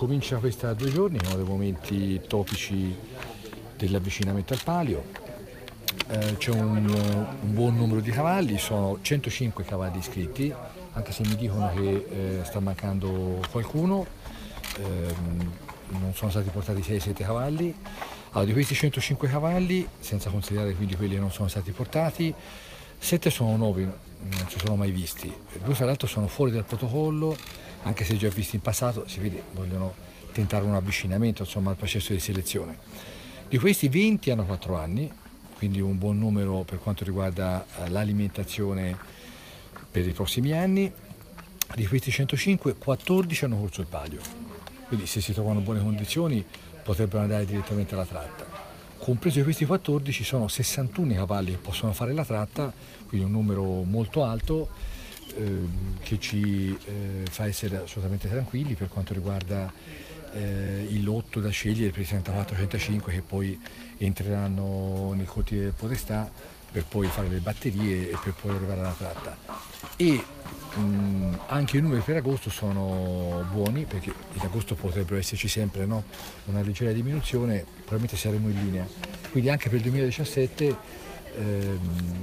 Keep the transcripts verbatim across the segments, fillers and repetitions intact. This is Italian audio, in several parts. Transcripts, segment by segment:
comincia questa due giorni, uno dei momenti topici dell'avvicinamento al palio. Eh, c'è un, un buon numero di cavalli, sono centocinque cavalli iscritti, anche se mi dicono che eh, sta mancando qualcuno, eh, non sono stati portati sei sette cavalli. Allora, di questi centocinque cavalli, senza considerare quindi quelli che non sono stati portati, sette sono nuovi, non ci sono mai visti, due fra l'altro sono fuori dal protocollo, anche se già visti in passato, si vede, vogliono tentare un avvicinamento insomma, al processo di selezione. Di questi venti hanno quattro anni, quindi un buon numero per quanto riguarda l'alimentazione per i prossimi anni. Di questi centocinque, quattordici hanno corso il palio, quindi se si trovano buone condizioni potrebbero andare direttamente alla tratta. Compreso di questi quattordici sono sessantuno i cavalli che possono fare la tratta, quindi un numero molto alto eh, che ci eh, fa essere assolutamente tranquilli per quanto riguarda eh, il lotto da scegliere per i trentaquattro trentacinque che poi entreranno nel cortile del Podestà per poi fare le batterie e per poi arrivare alla tratta. E mh, anche i numeri per agosto sono buoni, perché in agosto potrebbero esserci sempre no? una leggera diminuzione, probabilmente saremo in linea. Quindi anche per il duemiladiciassette ehm,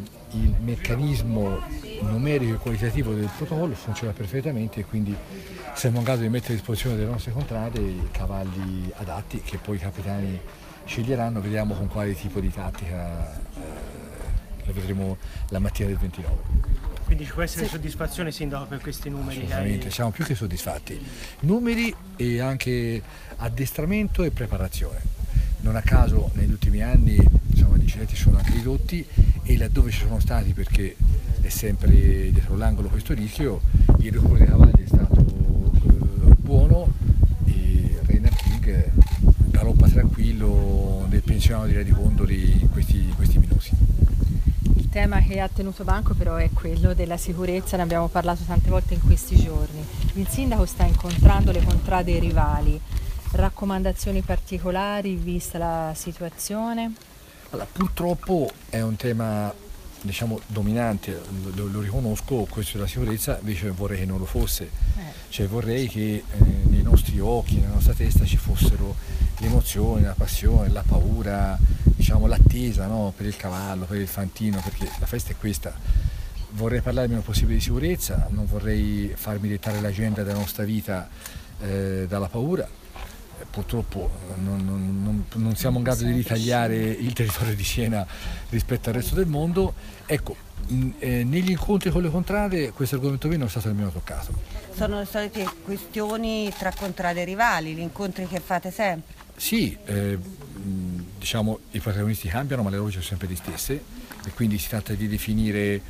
il meccanismo numerico e qualitativo del protocollo funziona perfettamente e quindi siamo in grado di mettere a disposizione delle nostre contrade i cavalli adatti che poi i capitani sceglieranno, vediamo con quale tipo di tattica eh, la vedremo la mattina del ventinove. Quindi ci può essere sì. soddisfazione, Sindaco, per questi numeri? Assolutamente, hai... siamo più che soddisfatti. Numeri e anche addestramento e preparazione. Non a caso negli ultimi anni insomma, i incidenti sono anche ridotti e laddove ci sono stati, perché è sempre dietro l'angolo questo rischio, il recupero dei cavalli è stato eh, buono e Reiner King galoppa tranquillo nel pensionato di Redicondoli in questi, in questi minuti. Il tema che ha tenuto banco però è quello della sicurezza, ne abbiamo parlato tante volte in questi giorni. Il sindaco sta incontrando le contrade rivali, raccomandazioni particolari vista la situazione? Allora, purtroppo è un tema diciamo dominante, lo, lo riconosco, questo della sicurezza, invece vorrei che non lo fosse, eh. cioè vorrei che eh, nei nostri occhi, nella nostra testa ci fossero l'emozione, la passione, la paura, diciamo l'attesa no? per il cavallo, per il fantino, perché la festa è questa. Vorrei parlare il meno possibile di sicurezza, non vorrei farmi dettare l'agenda della nostra vita eh, dalla paura. Purtroppo non, non, non, non siamo in grado di ritagliare il territorio di Siena rispetto al resto del mondo. Ecco, eh, negli incontri con le contrade questo argomento qui non è stato nemmeno toccato. Sono le solite questioni tra contrade rivali, gli incontri che fate sempre? Sì, eh, diciamo i protagonisti cambiano ma le voci sono sempre le stesse e quindi si tratta di definire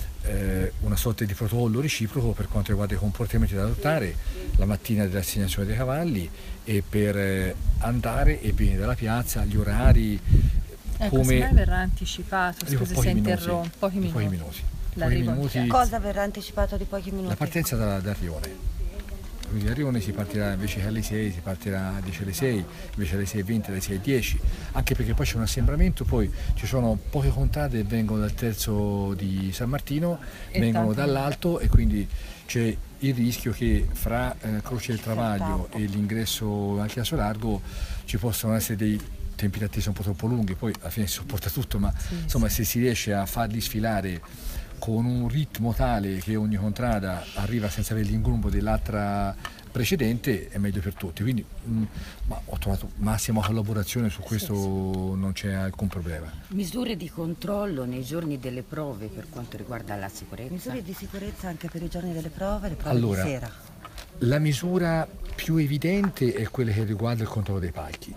eh, una sorta di protocollo reciproco per quanto riguarda i comportamenti da adottare la mattina dell'assegnazione dei cavalli e per eh, andare e venire dalla piazza, gli orari, ecco, come... se mai verrà anticipato, scusi se interrompo, pochi minuti. Pochi minuti. Pochi minuti. Cosa verrà anticipato di pochi minuti? La partenza da, da Rione. Quindi a Rione si partirà invece che alle sei, si partirà invece alle sei, invece alle sei e venti, alle sei e dieci, anche perché poi c'è un assembramento, poi ci sono poche contrade che vengono dal terzo di San Martino, e vengono dall'alto e quindi c'è il rischio che fra eh, Croce del Travaglio e l'ingresso al Chiasso Largo ci possano essere dei tempi di attesa un po' troppo lunghi, poi alla fine si sopporta tutto, ma sì, insomma sì. se si riesce a farli sfilare con un ritmo tale che ogni contrada arriva senza avere l'ingrumbo dell'altra precedente è meglio per tutti, quindi mh, ma ho trovato massima collaborazione su questo, sì, sì. non c'è alcun problema. Misure di controllo nei giorni delle prove per quanto riguarda la sicurezza? Misure di sicurezza anche per i giorni delle prove, le prove allora, di sera? La misura più evidente è quella che riguarda il controllo dei palchi,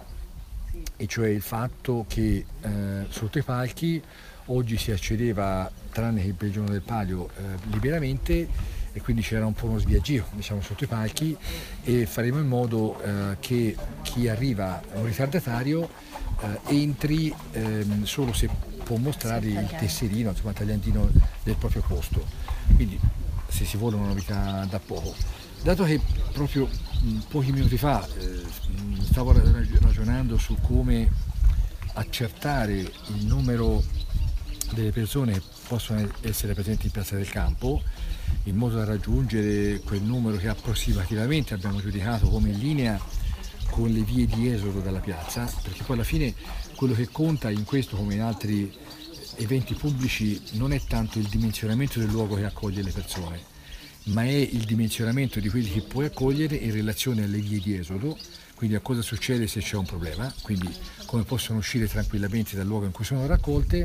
e cioè il fatto che eh, sotto i palchi oggi si accedeva, tranne che per il giorno del palio, eh, liberamente, e quindi c'era un po' uno sviaggio diciamo, sotto i palchi, e faremo in modo eh, che chi arriva, un ritardatario, eh, entri ehm, solo se può mostrare il tesserino, insomma, il tagliandino del proprio posto. Quindi se si vuole una novità da poco. Dato che proprio mh, pochi minuti fa eh, stavo ragionando su come accertare il numero delle persone che possono essere presenti in Piazza del Campo, in modo da raggiungere quel numero che approssimativamente abbiamo giudicato come in linea con le vie di esodo dalla piazza, perché poi alla fine quello che conta in questo come in altri eventi pubblici non è tanto il dimensionamento del luogo che accoglie le persone, ma è il dimensionamento di quelli che puoi accogliere in relazione alle vie di esodo, quindi a cosa succede se c'è un problema, quindi come possono uscire tranquillamente dal luogo in cui sono raccolte.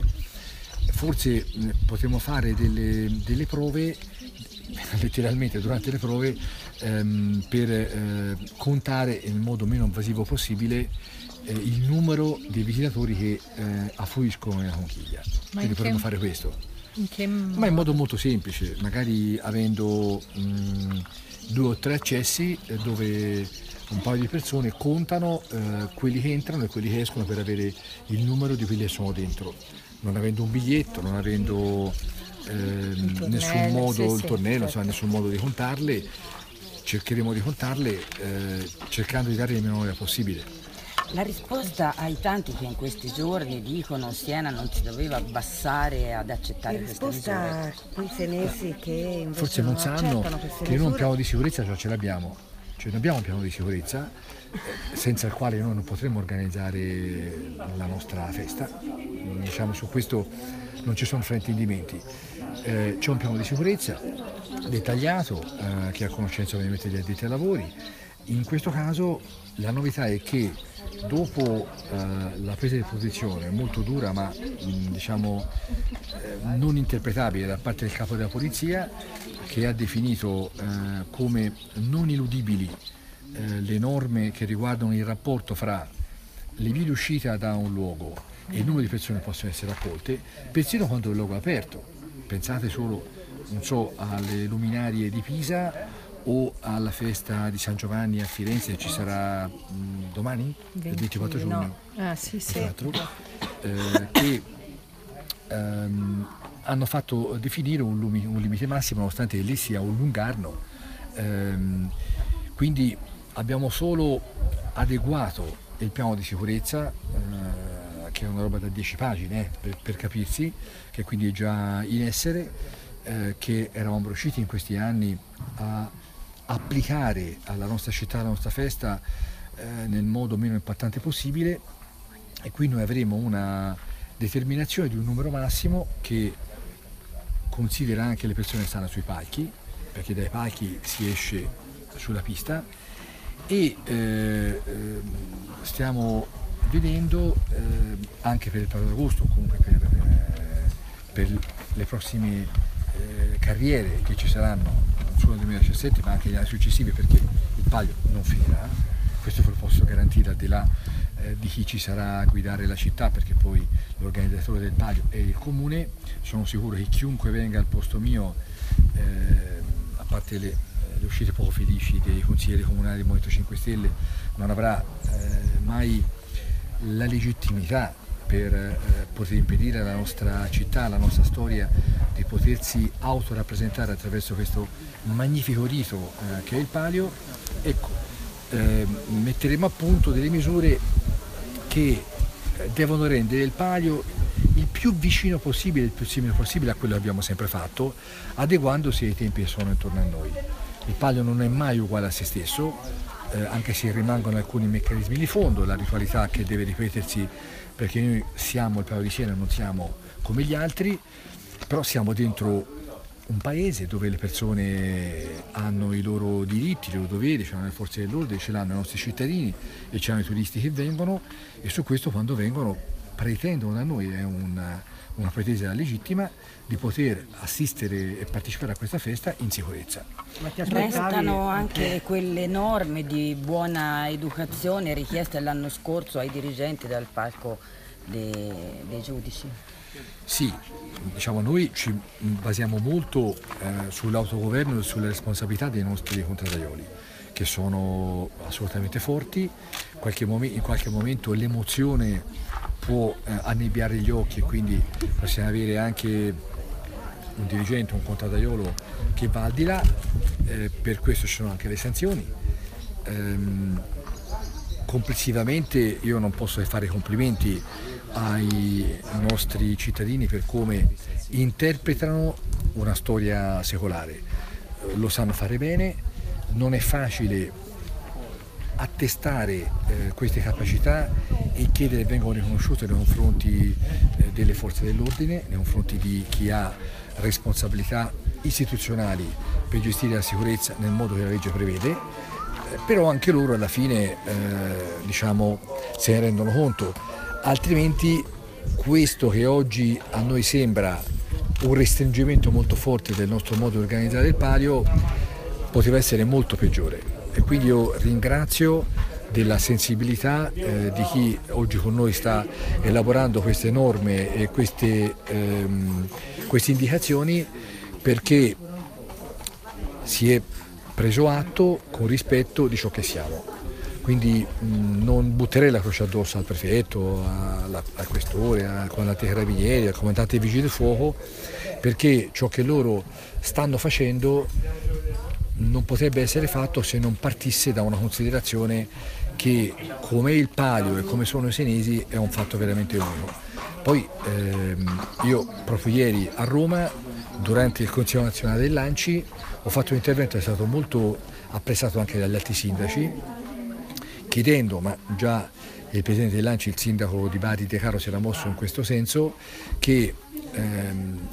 Forse potremo fare delle, delle prove, letteralmente durante le prove, ehm, per eh, contare nel modo meno invasivo possibile eh, il numero dei visitatori che eh, affluiscono nella conchiglia. Ma Quindi potremmo che... fare questo. In che Ma in modo molto semplice, magari avendo mh, due o tre accessi eh, dove un paio di persone contano eh, quelli che entrano e quelli che escono per avere il numero di quelli che sono dentro, non avendo un biglietto, non avendo eh, nessun modo, sì, il sì, tornello, certo. insomma, nessun modo di contarle. Cercheremo di contarle eh, cercando di dare il minore possibile. La risposta ai tanti che in questi giorni dicono Siena non si doveva abbassare ad accettare In queste risposta misure. a quei senesi che invece Forse non sanno accettano queste che noi un misure. piano di sicurezza già ce l'abbiamo, cioè noi abbiamo un piano di sicurezza eh, senza il quale noi non potremmo organizzare la nostra festa, diciamo su questo non ci sono fraintendimenti. Eh, c'è un piano di sicurezza dettagliato eh, che è a conoscenza ovviamente degli addetti ai lavori. In questo caso la novità è che dopo eh, la presa di posizione molto dura ma mh, diciamo eh, non interpretabile da parte del capo della polizia, che ha definito eh, come non eludibili eh, le norme che riguardano il rapporto fra le vie di uscita da un luogo e il numero di persone che possono essere accolte, persino quando il luogo è aperto. Pensate solo, non so, alle luminarie di Pisa o alla festa di San Giovanni a Firenze che ci sarà mh, domani, il ventiquattro giugno, no. Ah, sì, sì. quattro, eh, che ehm, hanno fatto definire un, lumi, un limite massimo nonostante lì sia un lungarno. Ehm, quindi abbiamo solo adeguato il piano di sicurezza, eh, che è una roba da dieci pagine eh, per, per capirsi, che quindi è già in essere, eh, che eravamo riusciti in questi anni a applicare alla nostra città, alla nostra festa eh, nel modo meno impattante possibile, e qui noi avremo una determinazione di un numero massimo che considera anche le persone che stanno sui palchi, perché dai palchi si esce sulla pista, e eh, stiamo vedendo eh, anche per il periodo d'agosto, comunque per, eh, per le prossime eh, carriere che ci saranno non solo nel duemiladiciassette ma anche negli anni successivi, perché il Palio non finirà, questo ve lo posso garantire al di là eh, di chi ci sarà a guidare la città, perché poi l'organizzatore del Palio è il comune. Sono sicuro che chiunque venga al posto mio, eh, a parte le, le uscite poco felici dei consiglieri comunali del Movimento cinque Stelle, non avrà eh, mai la legittimità per eh, poter impedire alla nostra città, alla nostra storia di potersi autorappresentare attraverso questo magnifico rito eh, che è il Palio. Ecco, eh, metteremo a punto delle misure che devono rendere il Palio il più vicino possibile, il più simile possibile a quello che abbiamo sempre fatto, adeguandosi ai tempi che sono intorno a noi. Il Palio non è mai uguale a se stesso, eh, anche se rimangono alcuni meccanismi di fondo, la ritualità che deve ripetersi, perché noi siamo il Palio di Siena, non siamo come gli altri, però siamo dentro un paese dove le persone hanno i loro diritti, i loro doveri, ce l'hanno le forze dell'ordine, ce l'hanno i nostri cittadini e ce l'hanno i turisti che vengono, e su questo quando vengono pretendono da noi, è una, una pretesa legittima, di poter assistere e partecipare a questa festa in sicurezza. Ma ti aspettavi- Restano anche quelle norme di buona educazione richieste l'anno scorso ai dirigenti dal palco dei, dei giudici. Sì, diciamo noi ci basiamo molto eh, sull'autogoverno e sulle responsabilità dei nostri contrattaioli, che sono assolutamente forti. Qualche momen- in qualche momento l'emozione può eh, annebbiare gli occhi, e quindi possiamo avere anche un dirigente, un contrattaiolo che va al di là, eh, per questo ci sono anche le sanzioni. Ehm, complessivamente io non posso che fare complimenti ai nostri cittadini per come interpretano una storia secolare, lo sanno fare bene, non è facile attestare eh, queste capacità e chiedere che vengano riconosciute nei confronti eh, delle forze dell'ordine, nei confronti di chi ha responsabilità istituzionali per gestire la sicurezza nel modo che la legge prevede, eh, però anche loro alla fine eh, diciamo, se ne rendono conto, altrimenti questo che oggi a noi sembra un restringimento molto forte del nostro modo di organizzare il Palio poteva essere molto peggiore. E quindi io ringrazio della sensibilità eh, di chi oggi con noi sta elaborando queste norme e queste, ehm, queste indicazioni, perché si è preso atto con rispetto di ciò che siamo. Quindi mh, non butterei la croce addosso al prefetto, alla, al questore, al comandante dei carabinieri, al comandante dei vigili del fuoco, perché ciò che loro stanno facendo non potrebbe essere fatto se non partisse da una considerazione che, come è il Palio e come sono i senesi, è un fatto veramente unico. Poi ehm, io proprio ieri a Roma, durante il Consiglio nazionale del Lanci, ho fatto un intervento che è stato molto apprezzato anche dagli altri sindaci, chiedendo, ma già il presidente del Lanci, il sindaco di Bari De Caro, si era mosso in questo senso, che ehm,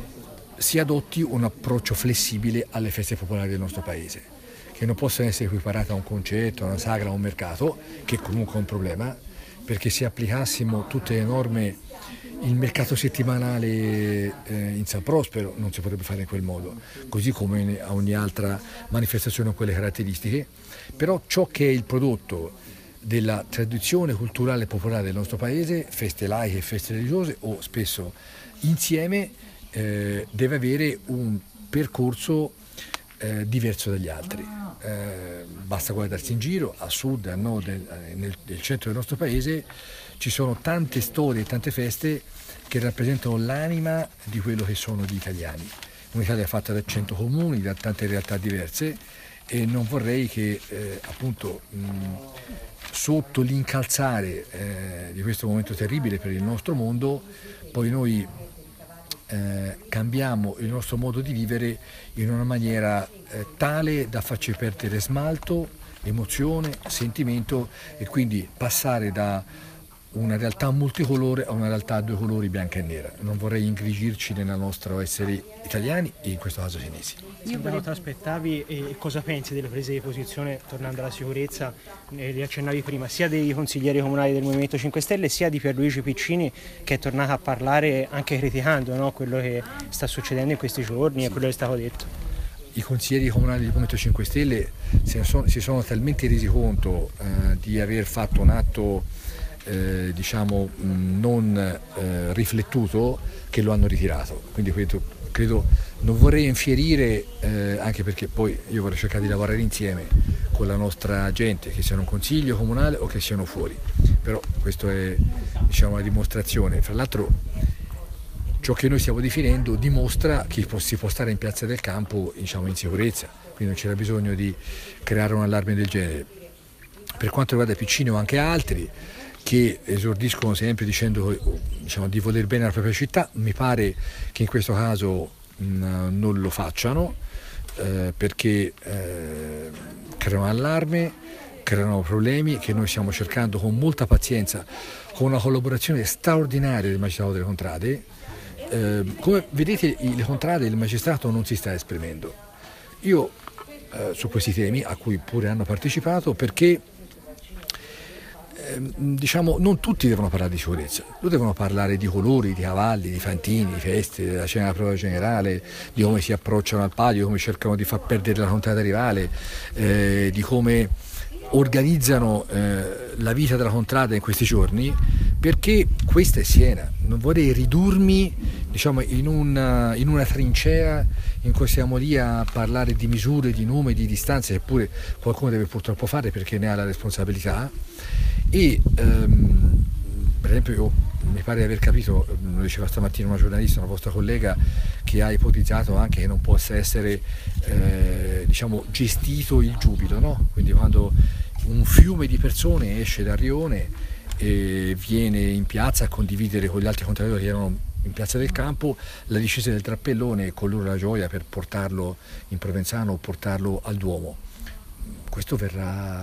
si adotti un approccio flessibile alle feste popolari del nostro paese, che non possano essere equiparate a un concerto, a una sagra, a un mercato, che comunque è un problema, perché se applicassimo tutte le norme, il mercato settimanale eh, in San Prospero non si potrebbe fare in quel modo, così come a ogni altra manifestazione con quelle caratteristiche, però ciò che è il prodotto della tradizione culturale e popolare del nostro paese, feste laiche e feste religiose, o spesso insieme, Eh, deve avere un percorso eh, diverso dagli altri. Eh, basta guardarsi in giro, a sud, a nord, nel, nel centro del nostro paese ci sono tante storie e tante feste che rappresentano l'anima di quello che sono gli italiani. Un'Italia fatta da cento comuni, da tante realtà diverse, e non vorrei che eh, appunto mh, sotto l'incalzare eh, di questo momento terribile per il nostro mondo, poi noi Eh, cambiamo il nostro modo di vivere in una maniera eh, tale da farci perdere smalto, emozione, sentimento, e quindi passare da una realtà multicolore a una realtà a due colori, bianca e nera. Non vorrei ingrigirci nel nostro essere italiani e in questo caso senesi. Sindaco, ti aspettavi e cosa pensi delle prese di posizione, tornando alla sicurezza, eh, li accennavi prima, sia dei consiglieri comunali del Movimento cinque Stelle sia di Pierluigi Piccini, che è tornato a parlare anche criticando, no, quello che sta succedendo in questi giorni, sì, e quello che è stato detto? I consiglieri comunali del Movimento cinque Stelle si sono, si sono talmente resi conto eh, di aver fatto un atto eh, diciamo mh, non eh, riflettuto, che lo hanno ritirato. Quindi credo, credo non vorrei infierire, eh, anche perché poi io vorrei cercare di lavorare insieme con la nostra gente, che siano un consiglio comunale o che siano fuori, però questa è, diciamo, una dimostrazione. Fra l'altro ciò che noi stiamo definendo dimostra che si può stare in piazza del campo, diciamo, in sicurezza, quindi non c'era bisogno di creare un allarme del genere. Per quanto riguarda Piccini o anche altri che esordiscono sempre dicendo, diciamo, di voler bene alla propria città, mi pare che in questo caso mh, non lo facciano, eh, perché eh, creano allarme, creano problemi che noi stiamo cercando con molta pazienza, con una collaborazione straordinaria del magistrato delle contrade. Eh, come vedete, le contrade, il magistrato non si sta esprimendo. Io eh, su questi temi, a cui pure hanno partecipato, perché diciamo non tutti devono parlare di sicurezza, loro devono parlare di colori, di cavalli, di fantini, di feste, della cena della prova generale, di come si approcciano al palio, di come cercano di far perdere la contrada rivale, eh, di come organizzano eh, la vita della contrada in questi giorni, perché questa è Siena. Non vorrei ridurmi, diciamo, in una, in una trincea in cui siamo lì a parlare di misure, di numeri, di distanze, eppure qualcuno deve purtroppo fare perché ne ha la responsabilità. E ehm, per esempio io, mi pare di aver capito, lo diceva stamattina una giornalista, una vostra collega, che ha ipotizzato anche che non possa essere eh, diciamo, gestito il giubilo, no? Quindi quando un fiume di persone esce dal rione e viene in piazza a condividere con gli altri contrattori che erano in piazza del campo la discesa del trappellone e con loro la gioia per portarlo in Provenzano o portarlo al Duomo. Questo verrà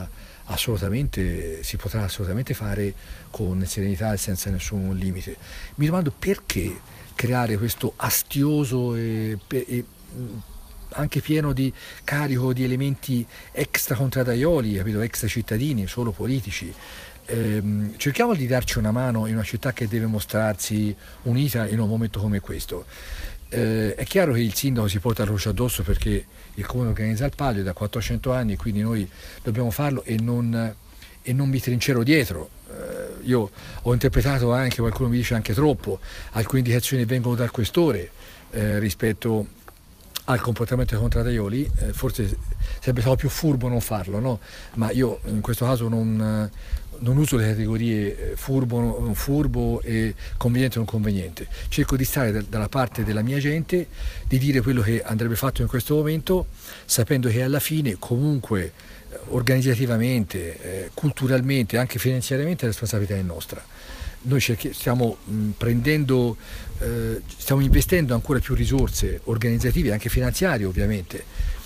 assolutamente, si potrà assolutamente fare con serenità e senza nessun limite. Mi domando perché creare questo astioso e, e anche pieno di carico di elementi extra contraddaioli, capito? Extra cittadini, solo politici. Eh, cerchiamo di darci una mano in una città che deve mostrarsi unita in un momento come questo. Eh, è chiaro che il sindaco si porta la croce addosso perché il comune organizza il palio da quattrocento anni, quindi noi dobbiamo farlo e non, e non mi trincero dietro. Eh, io ho interpretato anche, qualcuno mi dice anche troppo, alcune indicazioni vengono dal questore eh, rispetto al comportamento dei contraddaioli, eh, forse sarebbe stato più furbo non farlo, no? Ma io in questo caso non, non uso le categorie furbo, furbo e conveniente o non conveniente. Cerco di stare da, dalla parte della mia gente, di dire quello che andrebbe fatto in questo momento, sapendo che alla fine comunque organizzativamente, eh, culturalmente, anche finanziariamente la responsabilità è nostra. Noi stiamo mh, prendendo, eh, stiamo investendo ancora più risorse organizzative, anche finanziarie ovviamente,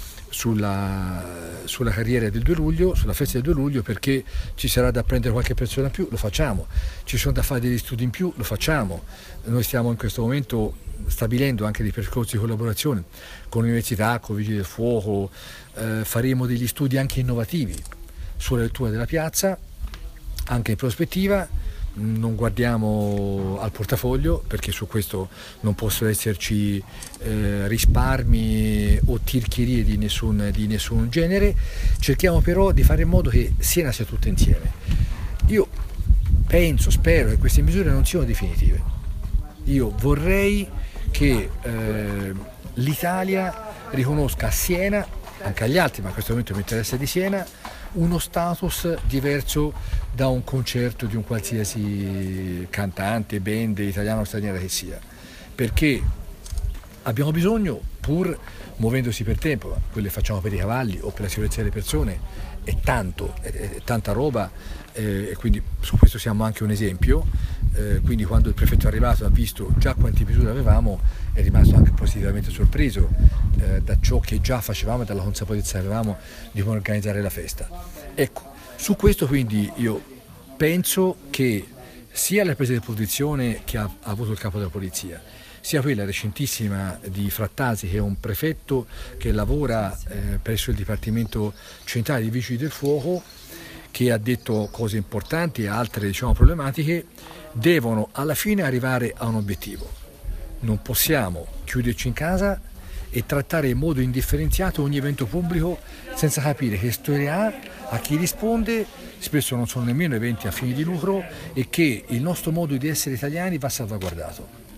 sulla, sulla carriera del due luglio, sulla festa del due luglio, perché ci sarà da prendere qualche persona in più, lo facciamo, ci sono da fare degli studi in più, lo facciamo. Noi stiamo in questo momento stabilendo anche dei percorsi di collaborazione con l'università, con i Vigili del Fuoco, eh, faremo degli studi anche innovativi sulla lettura della piazza, anche in prospettiva. Non guardiamo al portafoglio perché su questo non possono esserci eh, risparmi o tirchierie di nessun, di nessun genere. Cerchiamo però di fare in modo che Siena sia tutta insieme. Io penso, spero che queste misure non siano definitive. Io vorrei che eh, l'Italia riconosca a Siena, anche agli altri, ma in questo momento mi interessa di Siena, uno status diverso da un concerto di un qualsiasi cantante, band, italiano o straniera che sia, perché abbiamo bisogno, pur muovendosi per tempo, ma quello che facciamo per i cavalli o per la sicurezza delle persone è tanto, è, è tanta roba, eh, e quindi su questo siamo anche un esempio. Eh, quindi quando il prefetto è arrivato ha visto già quante misure avevamo, è rimasto anche positivamente sorpreso eh, da ciò che già facevamo e dalla consapevolezza che avevamo di come organizzare la festa. Ecco, su questo quindi io penso che sia la presa di posizione che ha, ha avuto il capo della polizia, sia quella recentissima di Frattasi, che è un prefetto che lavora eh, presso il Dipartimento Centrale dei Vigili del Fuoco, che ha detto cose importanti e altre, diciamo, problematiche, devono alla fine arrivare a un obiettivo. Non possiamo chiuderci in casa e trattare in modo indifferenziato ogni evento pubblico senza capire che storia ha, a chi risponde, spesso non sono nemmeno eventi a fini di lucro, e che il nostro modo di essere italiani va salvaguardato.